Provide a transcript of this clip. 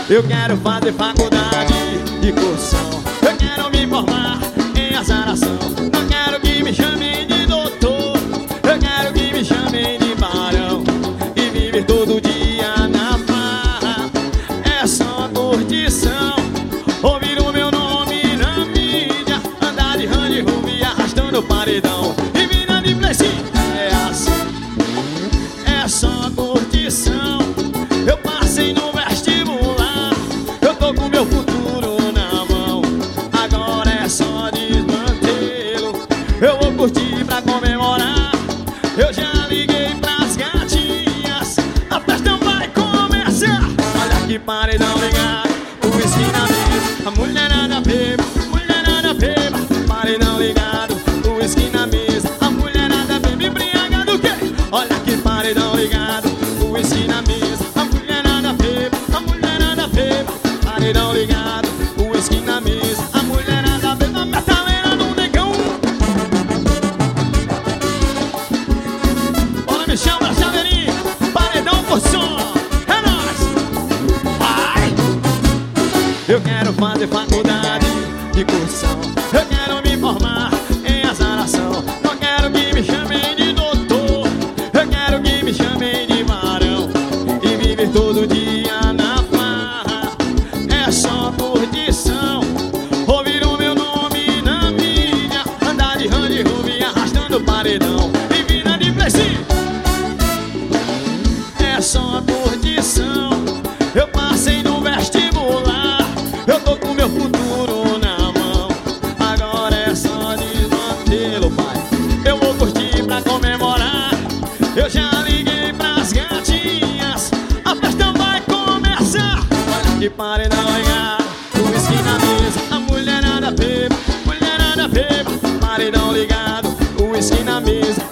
Eu quero fazer faculdade de curção. Eu quero me formar em azaração. Não quero que me chamem de doutor. Eu quero que me chamem de barão. E viver todo dia na farra. É só curtição. Ouvir o meu nome na mídia. Andar de Range Rover e arrastando o paredão. E virando de Play 5. É assim. É só curtição. Eu passei no vestibular. Eu tô com meu futuro na mão. Agora é só desmantê-lo. Eu vou curtir pra comemorar. Eu já liguei pras gatinhas. A festa vai começar. Olha que paredão ligado, o whisky na mesa. A mulherada beba, mulherada beba. Paredão ligado, o whisky na mesa. A mulherada beba, embriagada do quê? Olha que paredão ligado, o whisky na mesa. A mulherada beba, a mulherada beba. Paredão ligado, o whisky na mesa. A mulherada beba, metaleira no negão. Bora, me chama, chaveirinho. Paredão por som. É nóis. Vai. Eu quero fazer faculdade de curção. Eu quero me formar em azaração. Não quero que me chamem de doutor. Eu quero que me chamem de varão. E viver todo dia na farra. É só curtição. Ouvir o meu nome na mídia. Andar de Range Rover e arrastando o paredão. E vida de Play 5. É só curtição. Eu passei no vestibular. Eu tô com meu futuro na mão. Agora é só desmantê-lo, pai. Eu vou curtir pra comemorar. Eu já liguei pras gatinhas. A festa vai começar. Olha que paredão ligado, o whisky na mesa. A mulherada beba, mulherada beba. Paredão ligado, o whisky na mesa.